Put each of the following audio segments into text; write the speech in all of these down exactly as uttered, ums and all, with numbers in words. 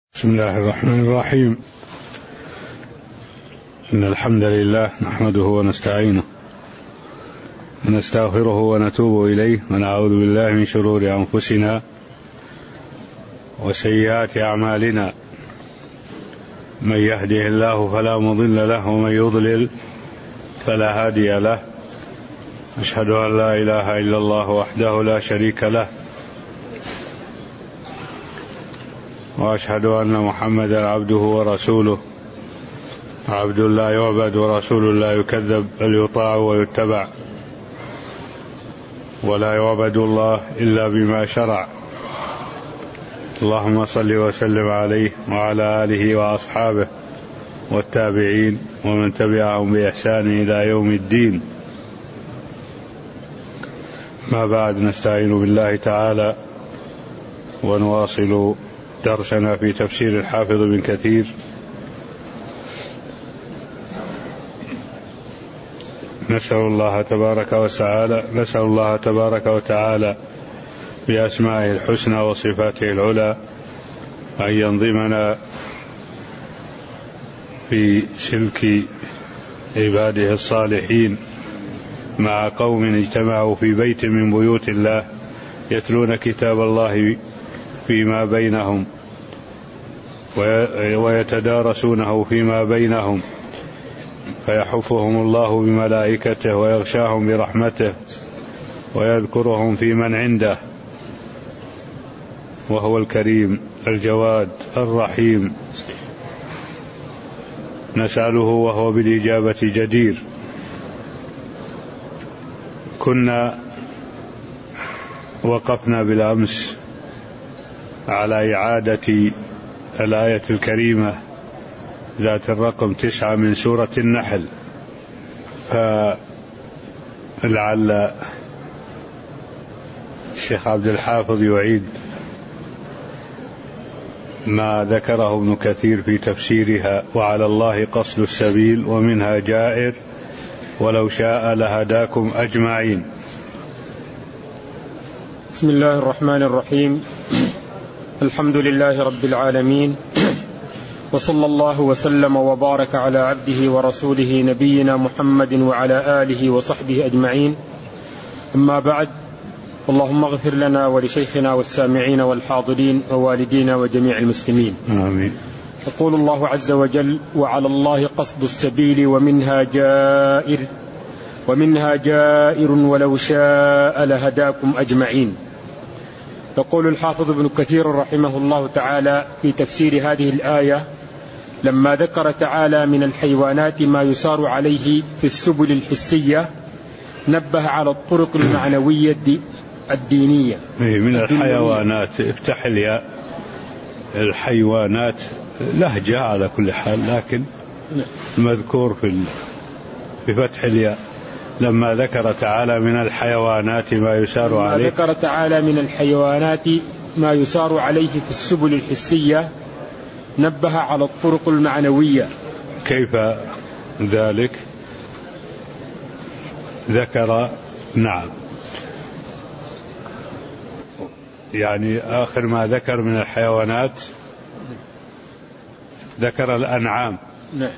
بسم الله الرحمن الرحيم. إن الحمد لله نحمده ونستعينه ونستغفره ونتوب إليه ونعوذ بالله من شرور أنفسنا وسيئات أعمالنا، من يهده الله فلا مضل له ومن يضلل فلا هادي له. أشهد أن لا إله إلا الله وحده لا شريك له، وأشهد أن محمدا عبده ورسوله، عبد لا يعبد ورسول لا يكذب، بل يطاع ويتبع، ولا يعبد الله إلا بما شرع. اللهم صل وسلم عليه وعلى آله وأصحابه والتابعين ومن تبعهم بإحسان إلى يوم الدين. ما بعد، نستعين بالله تعالى ونواصل درسنا في تفسير الحافظ ابن كثير. نسأل الله تبارك وتعالى نسأل الله تبارك وتعالى بأسمائه الحسنى وصفاته العلى أن ينظمنا في سلك عباده الصالحين مع قوم اجتمعوا في بيت من بيوت الله يتلون كتاب الله فيما بينهم ويتدارسونه فيما بينهم، فيحفهم الله بملائكته ويغشاهم برحمته ويذكرهم في من عنده، وهو الكريم الجواد الرحيم. نسأله وهو بالإجابة جدير. كنا وقفنا بالأمس على إعادة الآية الكريمة ذات الرقم تسعة من سورة النحل، فلعل الشيخ عبد الحافظ يعيد ما ذكره ابن كثير في تفسيرها: وعلى الله قصد السبيل ومنها جائر ولو شاء لهداكم أجمعين. بسم الله الرحمن الرحيم. الحمد لله رب العالمين، وصلى الله وسلم وبارك على عبده ورسوله نبينا محمد وعلى آله وصحبه أجمعين. أما بعد، اللهم اغفر لنا ولشيخنا والسامعين والحاضرين ووالدينا وجميع المسلمين، آمين. يقول الله عز وجل: وعلى الله قصد السبيل ومنها جائر ومنها جائر ولو شاء لهداكم أجمعين. يقول الحافظ ابن كثير رحمه الله تعالى في تفسير هذه الآية: لما ذكر تعالى من الحيوانات ما يسار عليه في السبل الحسية، نبه على الطرق المعنوية الدينية. من الحيوانات، افتح الياء، الحيوانات لهجة على كل حال، لكن المذكور في في فتح الياء: لما ذكر تعالى من الحيوانات ما يسار عليه ذكر تعالى من الحيوانات ما يسار عليه في السبل الحسية، نبه على الطرق المعنوية. كيف ذلك؟ ذكر نعم يعني آخر ما ذكر من الحيوانات ذكر الأنعام. نعم.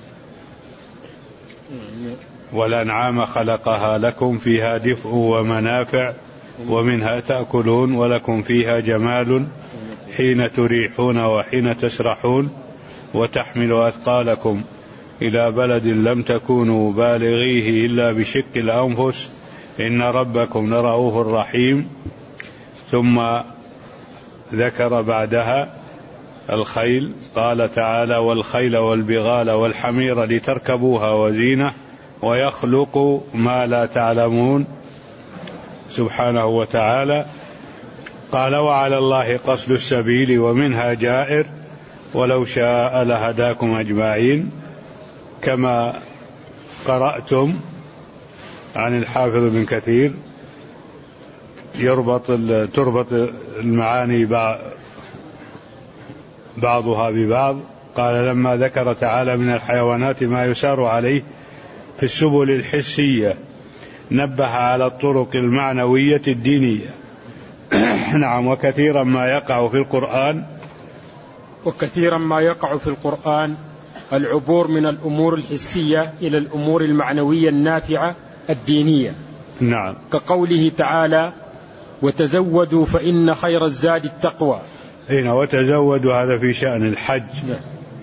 والأنعام خلقها لكم فيها دفء ومنافع ومنها تأكلون ولكم فيها جمال حين تريحون وحين تسرحون وتحمل أثقالكم إلى بلد لم تكونوا بالغيه إلا بشق الأنفس إن ربكم لرؤوف رحيم. ثم ذكر بعدها الخيل، قال تعالى: والخيل والبغال والحمير لتركبوها وزينة ويخلق ما لا تعلمون سبحانه وتعالى. قال: وعلى الله قصد السبيل ومنها جائر ولو شاء لهداكم أجمعين. كما قرأتم عن الحافظ ابن كثير يربط تربط المعاني بعضها ببعض. قال: لما ذكر تعالى من الحيوانات ما يسار عليه في السبل الحسية، نبه على الطرق المعنوية الدينية. نعم. وكثيرا ما يقع في القرآن وكثيرا ما يقع في القرآن العبور من الأمور الحسية إلى الأمور المعنوية النافعة الدينية. نعم. كقوله تعالى: وتزودوا فإن خير الزاد التقوى. هنا وتزودوا هذا في شأن الحج. نعم.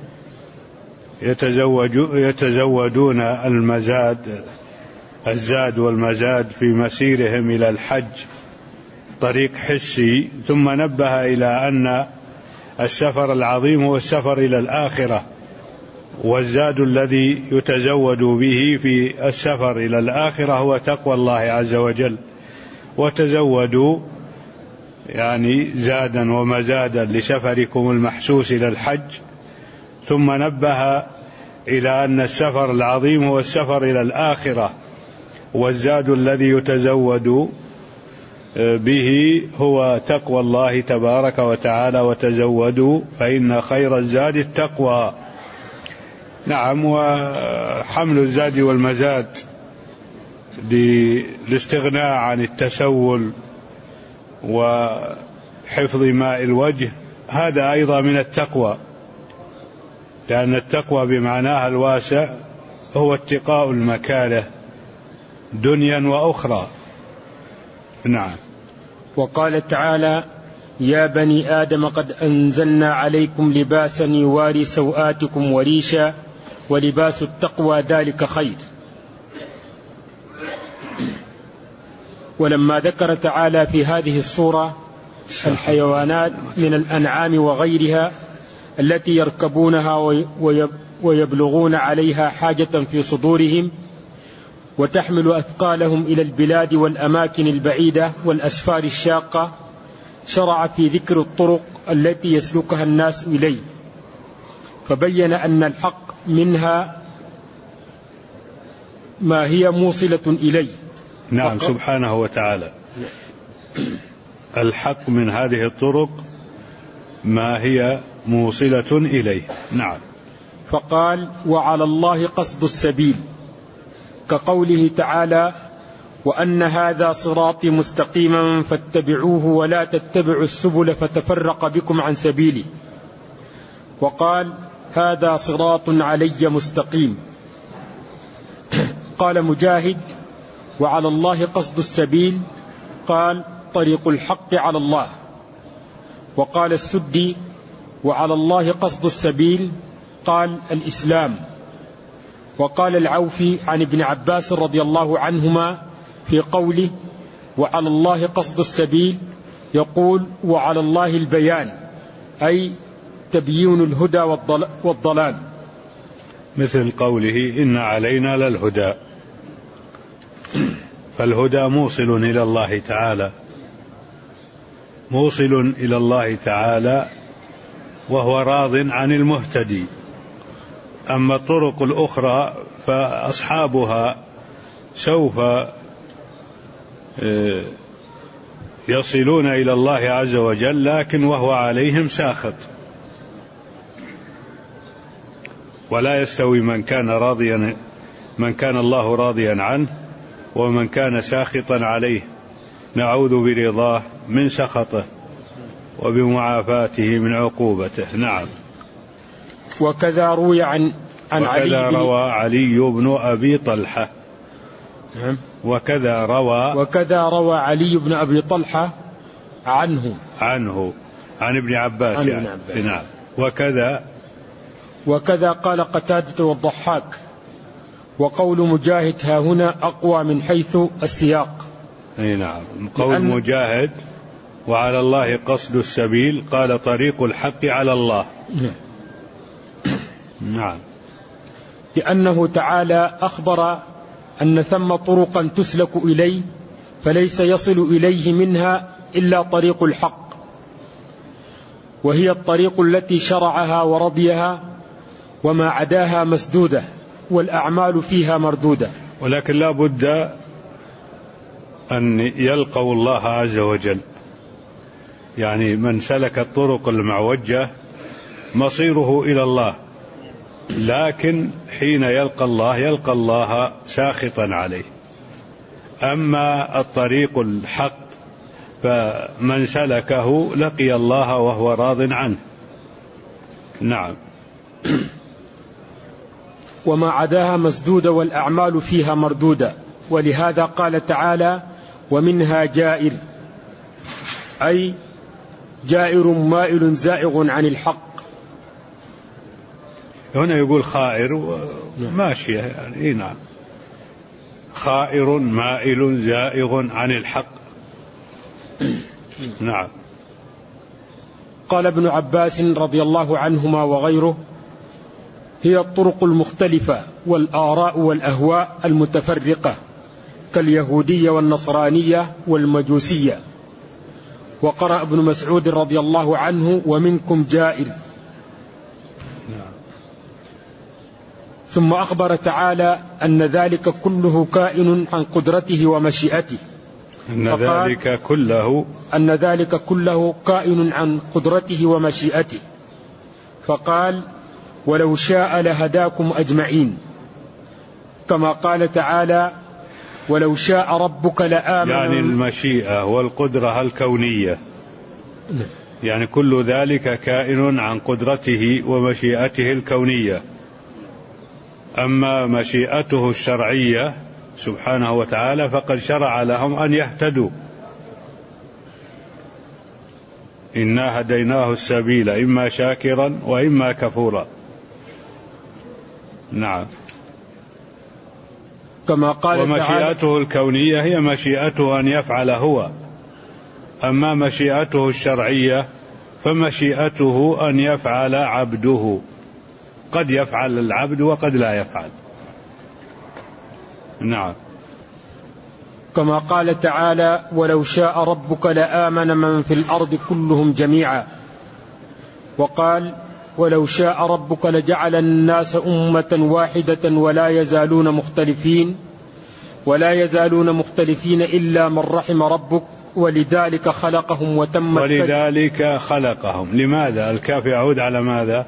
يتزودون المزاد، الزاد والمزاد في مسيرهم إلى الحج طريق حسي، ثم نبه إلى أن السفر العظيم هو السفر إلى الآخرة، والزاد الذي يتزود به في السفر إلى الآخرة هو تقوى الله عز وجل. وتزودوا يعني زادا ومزادا لسفركم المحسوس إلى الحج، ثم نبه إلى أن السفر العظيم هو السفر إلى الآخرة، والزاد الذي يتزود به هو تقوى الله تبارك وتعالى. وتزودوا فإن خير الزاد التقوى. نعم. وحمل الزاد والمزاد للاستغناء عن التسول وحفظ ماء الوجه هذا أيضا من التقوى، لأن التقوى بمعناها الواسع هو اتقاء المكاره دنيا وأخرى. نعم. وقال تعالى: يا بني آدم قد أنزلنا عليكم لباسا يواري سوآتكم وريشا ولباس التقوى ذلك خير. ولما ذكر تعالى في هذه السورة الحيوانات من الأنعام وغيرها التي يركبونها ويبلغون عليها حاجة في صدورهم وتحمل أثقالهم إلى البلاد والأماكن البعيدة والأسفار الشاقة، شرع في ذكر الطرق التي يسلكها الناس إليه، فبين أن الحق منها ما هي موصلة إليه. نعم. سبحانه وتعالى. الحق من هذه الطرق ما هي موصلة إليه. نعم. فقال: وعلى الله قصد السبيل، كقوله تعالى: وأن هذا صراطي مستقيما فاتبعوه ولا تتبعوا السبل فتفرق بكم عن سبيله. وقال: هذا صراط علي مستقيم. قال مجاهد: وعلى الله قصد السبيل، قال: طريق الحق على الله. وقال السدي: وعلى الله قصد السبيل، قال: الإسلام. وقال العوفي عن ابن عباس رضي الله عنهما في قوله: وعلى الله قصد السبيل، يقول: وعلى الله البيان، أي تبيين الهدى والضلال، مثل قوله: إن علينا للهدى. فالهدى موصل إلى الله تعالى، موصل إلى الله تعالى وهو راض عن المهتدي. أما الطرق الأخرى فأصحابها سوف يصلون إلى الله عز وجل، لكن وهو عليهم ساخط. ولا يستوي من كان راضيا من كان الله راضيا عنه ومن كان ساخطا عليه، نعوذ برضاه من سخطه وبمعافاته من عقوبته. نعم. وكذا روي عن عن وكذا علي روى علي بن أبي طلحة. نعم. وكذا روى وكذا روى علي بن أبي طلحة عنه عنه عن ابن عباس, عن يعني. عباس. نعم. وكذا وكذا قال قتادة والضحاك. وقول مجاهد ها هنا أقوى من حيث السياق. أي نعم. قول مجاهد: وعلى الله قصد السبيل، قال: طريق الحق على الله. نعم. لأنه تعالى أخبر أن ثم طرقا تسلك إليه فليس يصل إليه منها إلا طريق الحق، وهي الطريق التي شرعها ورضيها، وما عداها مسدودة والأعمال فيها مردودة. ولكن لا بد أن يلقوا الله عز وجل، يعني من سلك الطرق المعوجة مصيره إلى الله، لكن حين يلقى الله يلقى الله ساخطا عليه. أما الطريق الحق فمن سلكه لقي الله وهو راض عنه. نعم. وما عداها مسدودة والأعمال فيها مردودة. ولهذا قال تعالى ومنها جائر، أي جائر مائل زائغ عن الحق. هنا يقول خائر ماشية يعني. نعم، خائر مائل زائغ عن الحق. نعم. قال ابن عباس رضي الله عنهما وغيره هي الطرق المختلفة والآراء والأهواء المتفرقة كاليهودية والنصرانية والمجوسية. وقرأ ابن مسعود رضي الله عنه ومنكم جائر. ثم أخبر تعالى أن ذلك كله كائن عن قدرته ومشيئته. أن ذلك كله أن ذلك كله كائن عن قدرته ومشيئته. فقال ولو شاء لهداكم أجمعين، كما قال تعالى ولو شاء ربك لآمن. يعني المشيئة والقدرة الكونية، يعني كل ذلك كائن عن قدرته ومشيئته الكونية. أما مشيئته الشرعية سبحانه وتعالى فقد شرع لهم أن يهتدوا. إنا هديناه السبيل إما شاكرا وإما كفورا. نعم. كما قال ومشيئته الكونية هي مشيئته أن يفعل هو. أما مشيئته الشرعية فمشيئته أن يفعل عبده. قد يفعل العبد وقد لا يفعل. نعم. كما قال تعالى ولو شاء ربك لآمن من في الأرض كلهم جميعا. وقال ولو شاء ربك لجعل الناس أمة واحدة ولا يزالون مختلفين ولا يزالون مختلفين إلا من رحم ربك ولذلك خلقهم وتمت ولذلك خلقهم. لماذا الكاف يعود على ماذا؟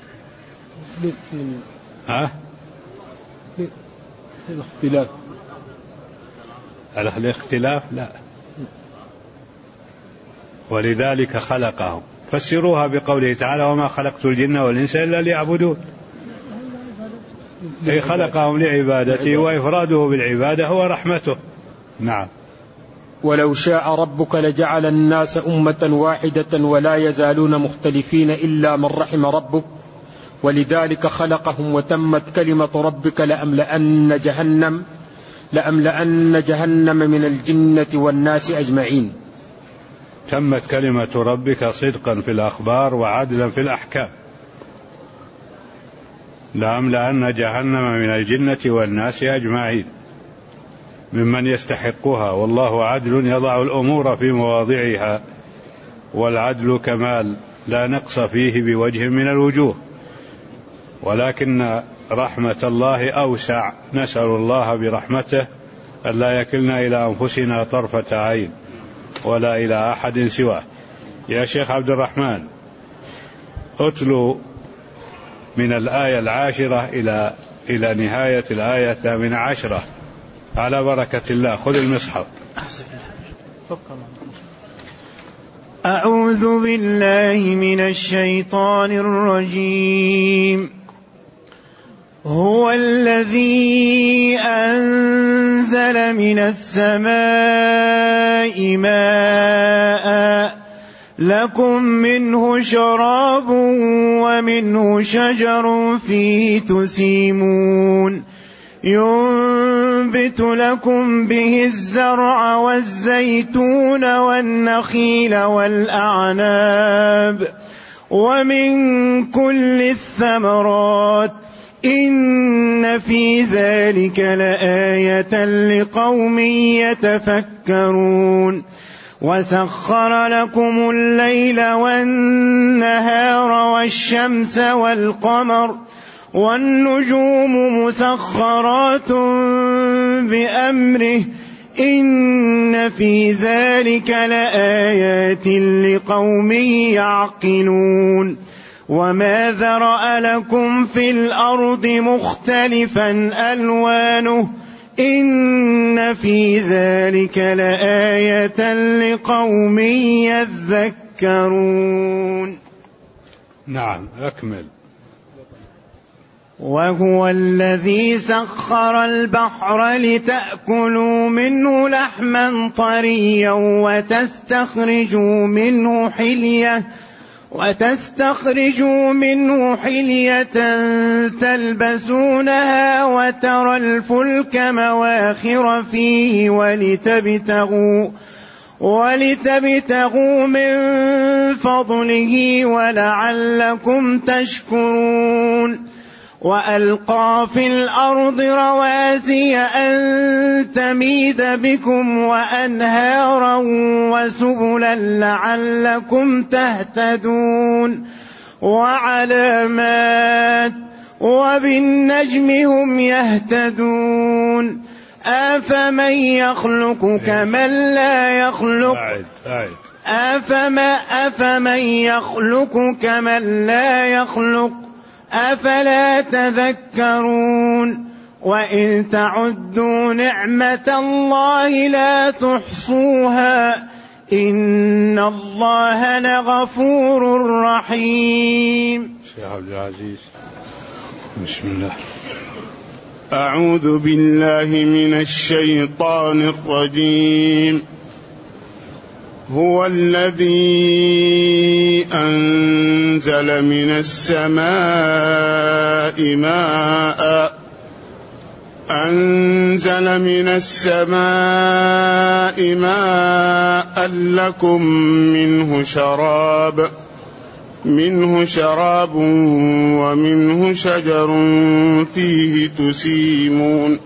ها؟ الاختلاف. على الاختلاف لا. ولذلك خلقهم فسروها بقوله تعالى وما خلقت الجن والإنس إلا ليعبدون. أي خلقهم لعبادته وإفراده بالعبادة هو رحمته. نعم. ولو شاء ربك لجعل الناس أمة واحدة ولا يزالون مختلفين إلا من رحم ربك ولذلك خلقهم وتمت كلمة ربك لأملأن جهنم لأملأن جهنم من الجنة والناس أجمعين. تمت كلمة ربك صدقا في الأخبار وعدلا في الأحكام. لأملأن جهنم من الجنة والناس أجمعين ممن يستحقها. والله عدل يضع الأمور في مواضعها، والعدل كمال لا نقص فيه بوجه من الوجوه، ولكن رحمة الله أوسع. نسأل الله برحمته ألا يكلنا إلى أنفسنا طرفة عين ولا إلى أحد سواه. يا شيخ عبد الرحمن أتلو من الآية العاشرة إلى إلى نهاية الآية الثامنة عشرة على بركة الله. خذ المصحف. أعوذ بالله من الشيطان الرجيم. هو الذي أنزل من السماء ماء لكم منه شراب ومنه شجر فيه تسيمون ينبت لكم به الزرع والزيتون والنخيل والأعناب ومن كل الثمرات إن في ذلك لآية لقوم يتفكرون وسخر لكم الليل والنهار والشمس والقمر والنجوم مسخرات بأمره إن في ذلك لآيات لقوم يعقلون وما ذرأ لكم في الأرض مختلفا ألوانه إن في ذلك لآية لقوم يذكرون. نعم أكمل. وهو الذي سخر البحر لتأكلوا منه لحما طريا وتستخرجوا منه حلية وتستخرجوا منه حلية تلبسونها وترى الفلك مواخر فيه ولتبتغوا ولتبتغوا من فضله ولعلكم تشكرون. وألقى في الأرض رواسي أن تميد بكم وأنهارا وسبلا لعلكم تهتدون وعلامات وبالنجم هم يهتدون. أفمن يخلق كمن لا يخلق أفما أفمن يخلق كمن لا يخلق أفلا تذكرون. وإن تعدوا نعمة الله لا تحصوها إن الله لغفور رحيم. شيخ عبد العزيز بسم الله. أعوذ بالله من الشيطان الرجيم. هو الذي أنزل من السماء ماء أنزل من السماء ماء لكم منه شراب منه شراب ومنه شجر فيه تسيمون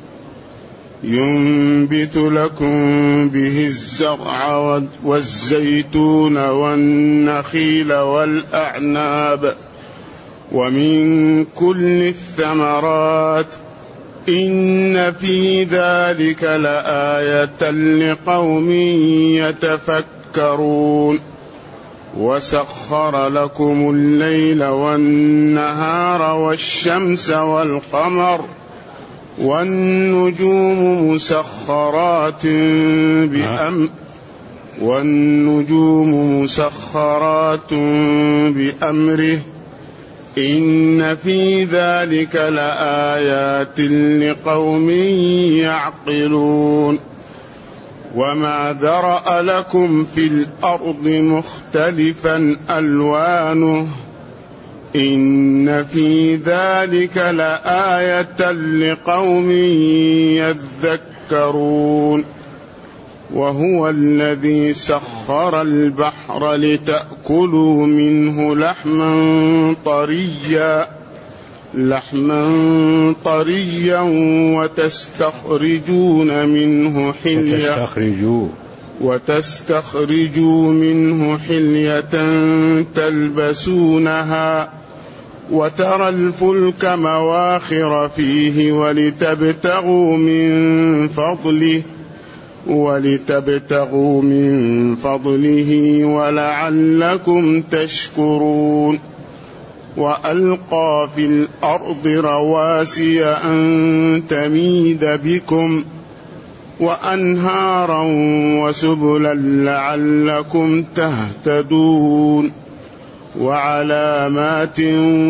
ينبت لكم به الزرع والزيتون والنخيل والأعناب ومن كل الثمرات إن في ذلك لآية لقوم يتفكرون. وسخر لكم الليل والنهار والشمس والقمر والنجوم مسخرات بأمر والنجوم مسخرات بأمره إن في ذلك لآيات لقوم يعقلون. وما ذرأ لكم في الأرض مختلفا ألوانه إن في ذلك لآية لقوم يذكرون. وهو الذي سخر البحر لتأكلوا منه لحما طريا لحما طريا وتستخرجون منه حلية وتستخرجوا وتستخرجوا منه حلية تلبسونها وترى الفلك مواخر فيه ولتبتغوا من فضله ولتبتغوا من فضله ولعلكم تشكرون. وألقى في الأرض رواسي أن تميد بكم وأنهارا وسبلا لعلكم تهتدون وعلامات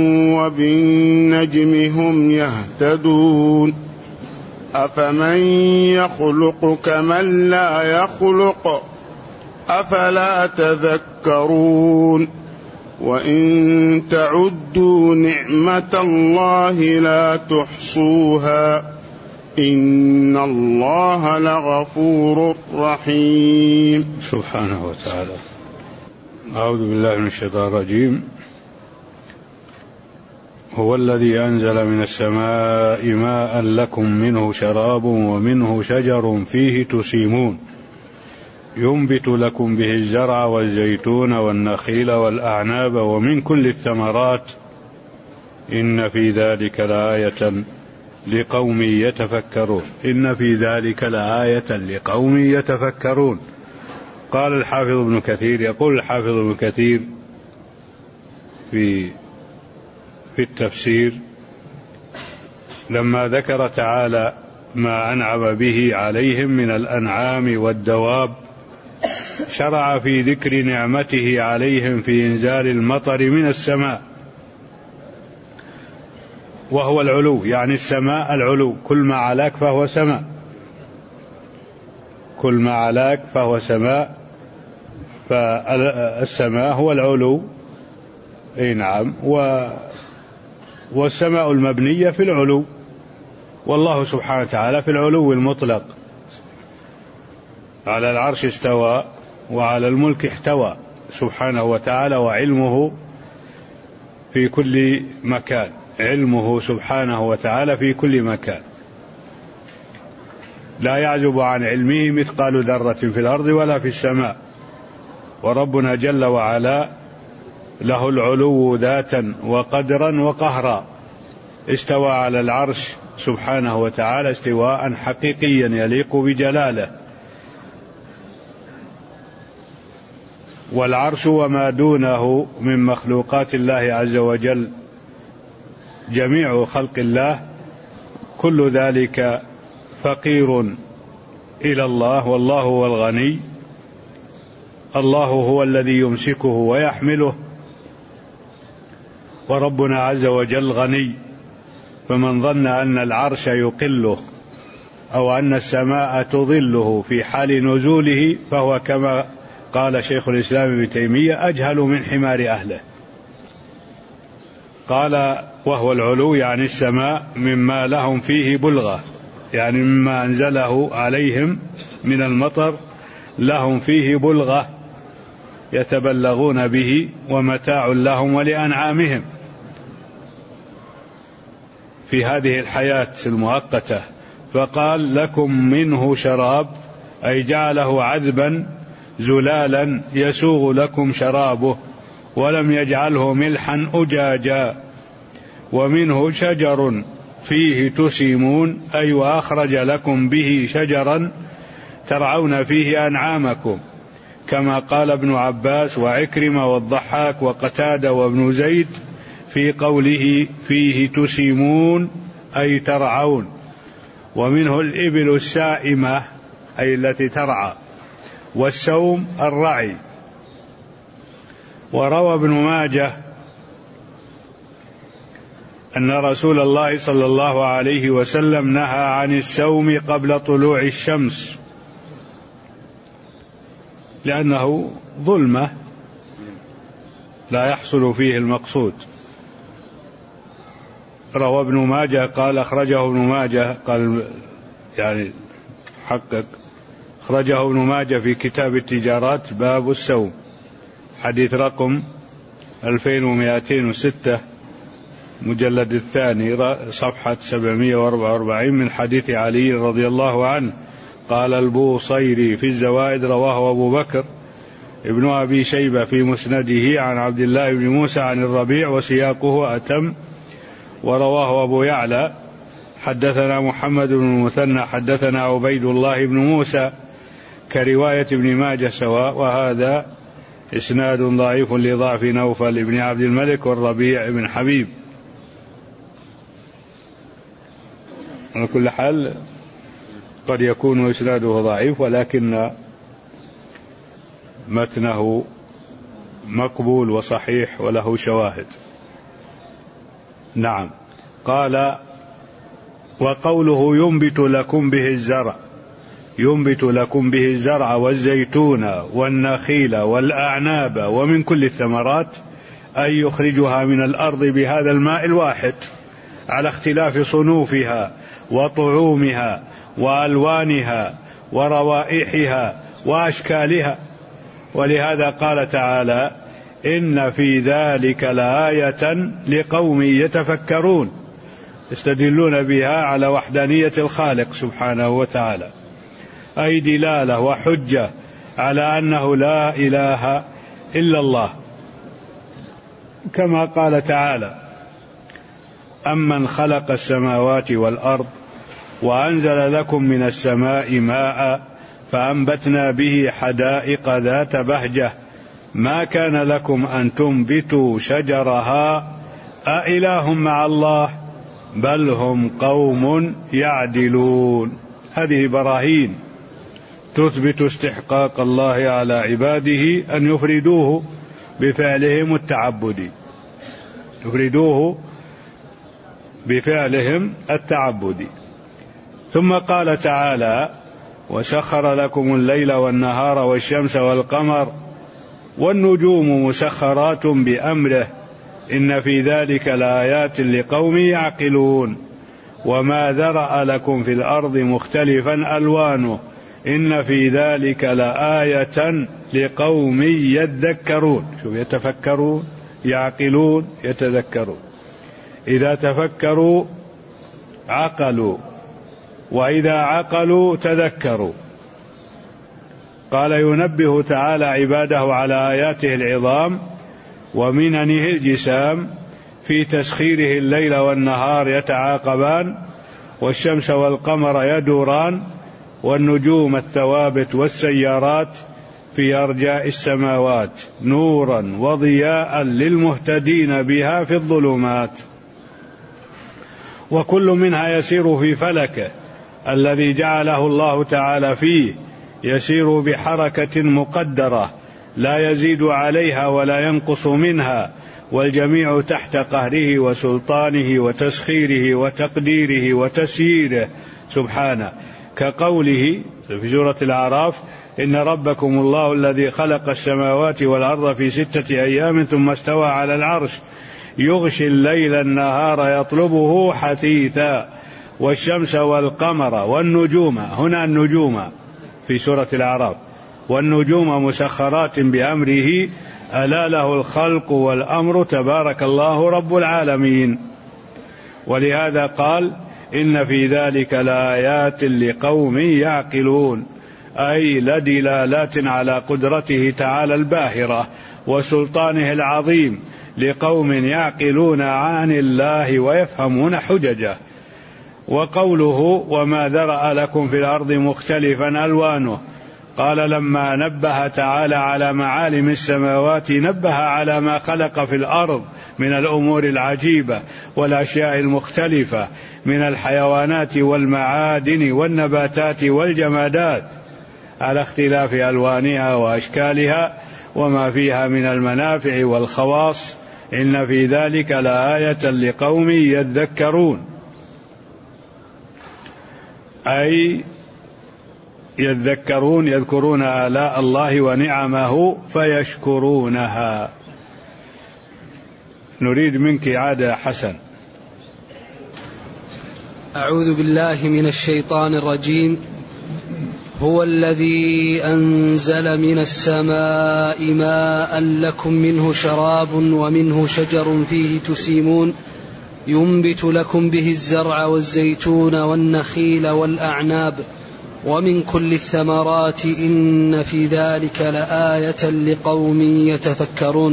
وبالنجم هم يهتدون. أفمن يخلق كمن لا يخلق أفلا تذكرون. وإن تعدوا نعمة الله لا تحصوها إن الله لغفور رحيم. سبحانه وتعالى. أعوذ بالله من الشيطان الرجيم. هو الذي أنزل من السماء ماء لكم منه شراب ومنه شجر فيه تسيمون ينبت لكم به الزرع والزيتون والنخيل والأعناب ومن كل الثمرات إن في ذلك لآية لقوم يتفكرون إن في ذلك لآية لقوم يتفكرون. قال الحافظ ابن كثير يقول الحافظ ابن كثير في في التفسير لما ذكر تعالى ما أنعم به عليهم من الأنعام والدواب شرع في ذكر نعمته عليهم في إنزال المطر من السماء وهو العلو، يعني السماء العلو، كل ما علاك فهو سماء، كل ما علاك فهو سماء، فالسماء هو العلو. اي نعم، و والسماء المبنية في العلو، والله سبحانه وتعالى في العلو المطلق، على العرش استوى وعلى الملك احتوى سبحانه وتعالى، وعلمه في كل مكان، علمه سبحانه وتعالى في كل مكان، لا يعزب عن علمه مثقال ذرة في الأرض ولا في السماء. وربنا جل وعلا له العلو ذاتا وقدرا وقهرا، استوى على العرش سبحانه وتعالى استواء حقيقيا يليق بجلاله، والعرش وما دونه من مخلوقات الله عز وجل جميع خلق الله كل ذلك فقير إلى الله، والله هو الغني، الله هو الذي يمسكه ويحمله، وربنا عز وجل غني. فمن ظن أن العرش يقله أو أن السماء تظله في حال نزوله فهو كما قال شيخ الإسلام ابن تيمية أجهل من حمار أهله. قال وهو العلو يعني السماء مما لهم فيه بلغة، يعني مما أنزله عليهم من المطر لهم فيه بلغة يتبلغون به ومتاع لهم ولأنعامهم في هذه الحياة المؤقتة. فقال لكم منه شراب، أي جعله عذبا زلالا يسوغ لكم شرابه، ولم يجعله ملحا أجاجا. ومنه شجر فيه تسيمون، أي وأخرج لكم به شجرا ترعون فيه أنعامكم، كما قال ابن عباس وعكرمة والضحاك وقتادة وابن زيد في قوله فيه تسيمون أي ترعون. ومنه الإبل السائمة أي التي ترعى، والسوم الرعي. وروى ابن ماجه أن رسول الله صلى الله عليه وسلم نهى عن السوم قبل طلوع الشمس لأنه ظلمة لا يحصل فيه المقصود. روى ابن ماجه قال أخرجه ابن ماجه قال يعني حقق أخرجه ابن ماجه في كتاب التجارات باب السوم، حديث رقم ألفين ومئتين وستة مجلد الثاني صفحة سبعمائة وأربعة وأربعين من حديث علي رضي الله عنه. قال البوصيري في الزوائد رواه أبو بكر ابن أبي شيبة في مسنده عن عبد الله بن موسى عن الربيع وسياقه أتم. ورواه أبو يعلى حدثنا محمد بن المثنى حدثنا عبيد الله بن موسى كرواية ابن ماجه سواء، وهذا إسناد ضعيف لضعف نوفل بن عبد الملك والربيع بن حبيب. على كل حال قد يكون إسناده ضعيف ولكن متنه مقبول وصحيح وله شواهد. نعم. قال وقوله ينبت لكم به الزرع، ينبت لكم به الزرع والزيتون والنخيل والأعناب ومن كل الثمرات، أي يخرجها من الأرض بهذا الماء الواحد على اختلاف صنوفها وطعومها وألوانها وروائحها وأشكالها. ولهذا قال تعالى إن في ذلك لآية لقوم يتفكرون، يستدلون بها على وحدانية الخالق سبحانه وتعالى، أي دلالة وحجة على أنه لا إله إلا الله. كما قال تعالى أمن خلق السماوات والأرض وأنزل لكم من السماء ماء فأنبتنا به حدائق ذات بهجة ما كان لكم أن تنبتوا شجرها أإله مع الله بل هم قوم يعدلون. هذه براهين تثبت استحقاق الله على عباده أن يفردوه بفعلهم التعبدي، يفردوه بفعلهم التعبدي. ثم قال تعالى: وسخر لكم الليل والنهار والشمس والقمر والنجوم مسخرات بأمره إن في ذلك لآيات لقوم يعقلون وما ذرأ لكم في الأرض مختلفا ألوانه إن في ذلك لآية لقوم يذكرون. شوف، يتفكرون، يعقلون، يتذكرون. إذا تفكروا عقلوا، وإذا عقلوا تذكروا. قال: ينبه تعالى عباده على آياته العظام ومننه الجسام في تسخيره الليل والنهار يتعاقبان والشمس والقمر يدوران والنجوم الثوابت والسيارات في أرجاء السماوات نورا وضياء للمهتدين بها في الظلمات، وكل منها يسير في فلكه الذي جعله الله تعالى فيه، يسير بحركة مقدرة لا يزيد عليها ولا ينقص منها، والجميع تحت قهره وسلطانه وتسخيره وتقديره وتسييره سبحانه، كقوله في سورة الأعراف: إن ربكم الله الذي خلق السماوات والأرض في ستة أيام ثم استوى على العرش يغشي الليل النهار يطلبه حثيثا والشمس والقمر والنجوم، هنا النجوم في سورة الأعراف، والنجوم مسخرات بأمره ألا له الخلق والأمر تبارك الله رب العالمين. ولهذا قال: إن في ذلك لآيات لقوم يعقلون، أي لدلالات على قدرته تعالى الباهرة وسلطانه العظيم لقوم يعقلون عن الله ويفهمون حججه. وقوله: وما ذرأ لكم في الأرض مختلفا ألوانه، قال لما نبه تعالى على معالم السماوات نبه على ما خلق في الأرض من الأمور العجيبة والأشياء المختلفة من الحيوانات والمعادن والنباتات والجمادات على اختلاف ألوانها وأشكالها وما فيها من المنافع والخواص، إن في ذلك لآية لقوم يذكرون، أي يذكرون، يذكرون آلاء الله ونعمه فيشكرونها. نريد منك إعادة حسن. أعوذ بالله من الشيطان الرجيم. هو الذي أنزل من السماء ماء لكم منه شراب ومنه شجر فيه تسيمون ينبت لكم به الزرع والزيتون والنخيل والأعناب ومن كل الثمرات إن في ذلك لآية لقوم يتفكرون.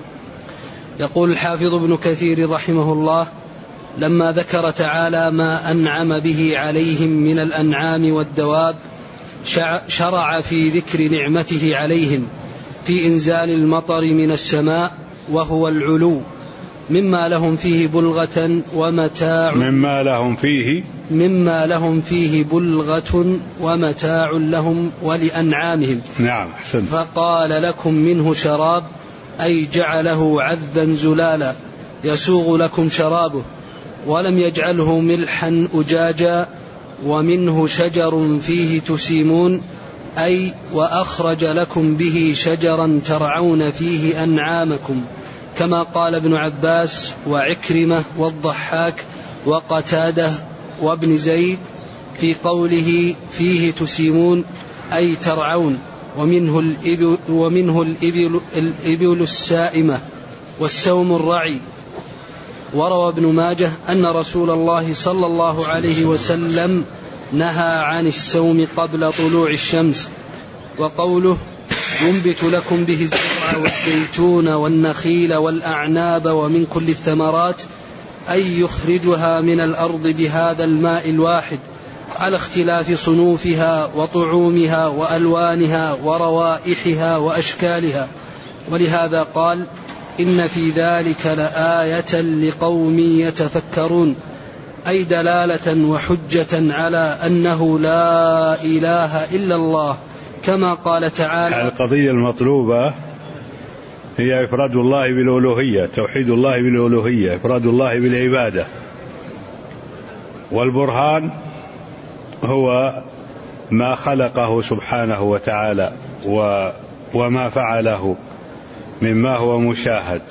يقول الحافظ ابن كثير رحمه الله: لما ذكر تعالى ما أنعم به عليهم من الأنعام والدواب شرع في ذكر نعمته عليهم في إنزال المطر من السماء وهو العلو مما لهم فيه بلغة ومتاع مما لهم فيه مما لهم فيه بلغة ومتاع لهم ولأنعامهم. نعم، حسن. فقال لكم منه شراب، أي جعله عذبا زلالا يسوغ لكم شرابه، ولم يجعله ملحا أجاجا. ومنه شجر فيه تسيمون، أي وأخرج لكم به شجرا ترعون فيه أنعامكم، كما قال ابن عباس وعكرمة والضحاك وقتادة وابن زيد في قوله فيه تسيمون أي ترعون. ومنه الإبل, ومنه الإبل, الإبل السائمة والسوم الرعي. وروى ابن ماجه أن رسول الله صلى الله عليه وسلم نهى عن السوم قبل طلوع الشمس. وقوله ينبت لكم به الزرع والزيتون والنخيل والأعناب ومن كل الثمرات، أي يخرجها من الأرض بهذا الماء الواحد على اختلاف صنوفها وطعومها وألوانها وروائحها وأشكالها. ولهذا قال: إن في ذلك لآية لقوم يتفكرون، أي دلالة وحجة على أنه لا إله إلا الله، كما قال تعالى. القضية المطلوبة هي إفراد الله بالألوهية، توحيد الله بالألوهية، إفراد الله بالعبادة، والبرهان هو ما خلقه سبحانه وتعالى وما فعله مما هو مشاهد.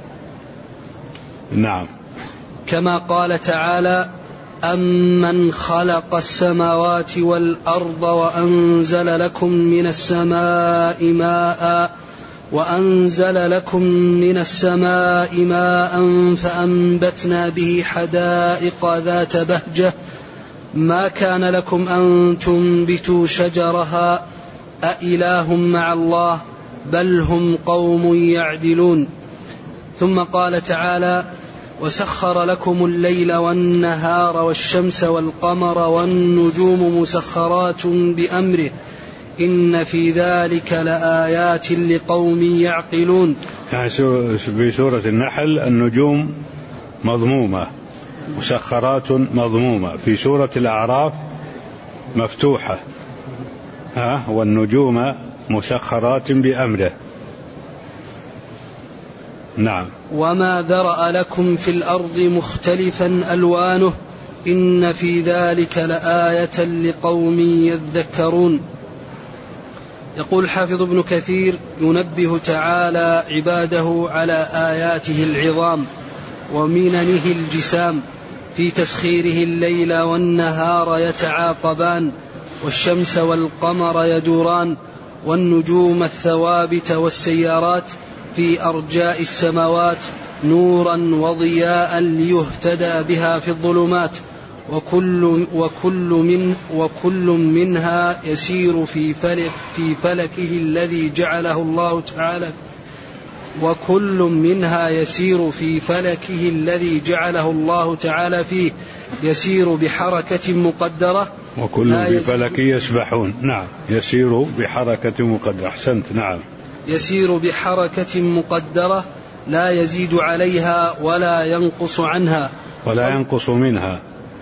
نعم. كما قال تعالى: أمن خلق السماوات والأرض وأنزل لكم من السماء ماء وأنزل لكم من السماء ماء فأنبتنا به حدائق ذات بهجة ما كان لكم أن تنبتوا شجرها أإله مع الله بل هم قوم يعدلون. ثم قال تعالى: وسخر لكم الليل والنهار والشمس والقمر والنجوم مسخرات بأمره إن في ذلك لآيات لقوم يعقلون. في سورة النحل النجوم مضمومة، مسخرات مضمومة. في سورة الأعراف مفتوحة، ها والنجوم مسخرات بأمره. نعم. وما ذرأ لكم في الأرض مختلفا ألوانه إن في ذلك لآية لقوم يذكرون. يقول الحافظ ابن كثير: ينبه تعالى عباده على آياته العظام ومننه الجسام في تسخيره الليل والنهار يتعاقبان والشمس والقمر يدوران والنجوم الثوابت والسيارات في أرجاء السماوات نورا وضياء ليهتدى بها في الظلمات وكل, وكل, من وكل منها يسير في, فلك في فلكه الذي جعله الله تعالى وكل منها يسير في فلكه الذي جعله الله تعالى فيه يسير بحركة مقدرة وكل في فلك يسبحون. نعم. يسير بحركة مقدرة. أحسنت. نعم. يسير بحركة مقدرة لا يزيد عليها ولا ينقص عنها ولا ينقص منها،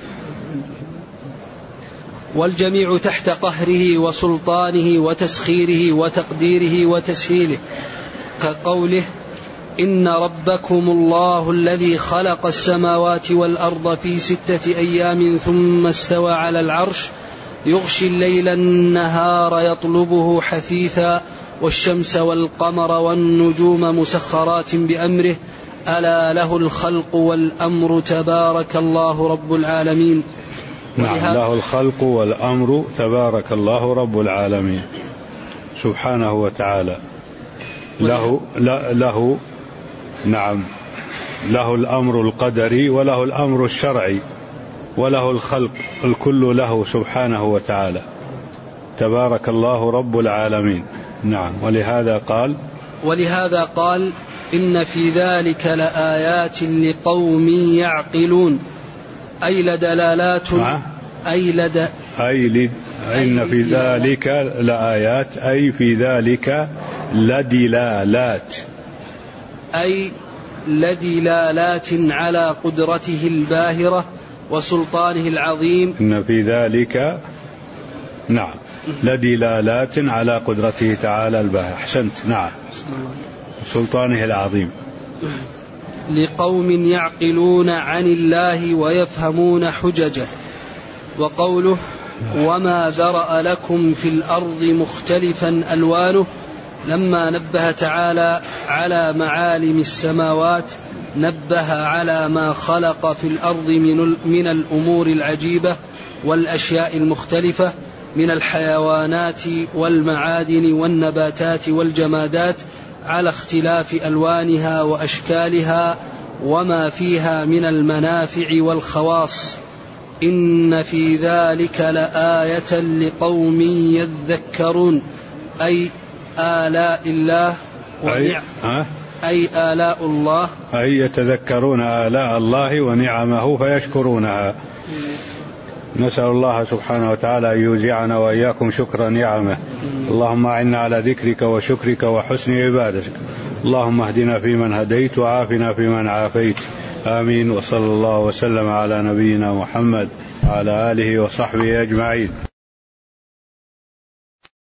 والجميع تحت قهره وسلطانه وتسخيره وتقديره وتسهيله، كقوله: إن ربكم الله الذي خلق السماوات والأرض في ستة أيام ثم استوى على العرش يغشي الليل النهار يطلبه حثيثا والشمس والقمر والنجوم مسخرات بأمره ألا له الخلق والأمر تبارك الله رب العالمين. نعم. له الخلق والأمر تبارك الله رب العالمين سبحانه وتعالى. له, له نعم له الأمر القدري وله الأمر الشرعي وله الخلق، الكل له سبحانه وتعالى تبارك الله رب العالمين. نعم. ولهذا قال ولهذا قال إن في ذلك لآيات لقوم يعقلون، أي لدلالات أي لد أي لد إن في ذلك لآيات أي في ذلك لدلالات أي لدلالات على قدرته الباهرة وسلطانه العظيم. إن في ذلك نعم لدلالات على قدرته تعالى الباهرة. أحسنت. نعم. سلطانه العظيم. لقوم يعقلون عن الله ويفهمون حججه. وقوله: وما ذرأ لكم في الأرض مختلفا ألوانه، لما نبه تعالى على معالم السماوات نبه على ما خلق في الأرض من الأمور العجيبة والأشياء المختلفة من الحيوانات والمعادن والنباتات والجمادات على اختلاف ألوانها وأشكالها وما فيها من المنافع والخواص. إن في ذلك لآية لقوم يذكرون، أي آلاء الله أي, أي آلاء الله أي يتذكرون آلاء الله ونعمه فيشكرونها. نسأل الله سبحانه وتعالى أن يوزعنا وإياكم شكر نعمه. اللهم أعنا على ذكرك وشكرك وحسن عبادتك. اللهم اهدنا فيمن هديت وعافنا فيمن عافيت. آمين. وصلى الله وسلم على نبينا محمد وعلى آله وصحبه أجمعين.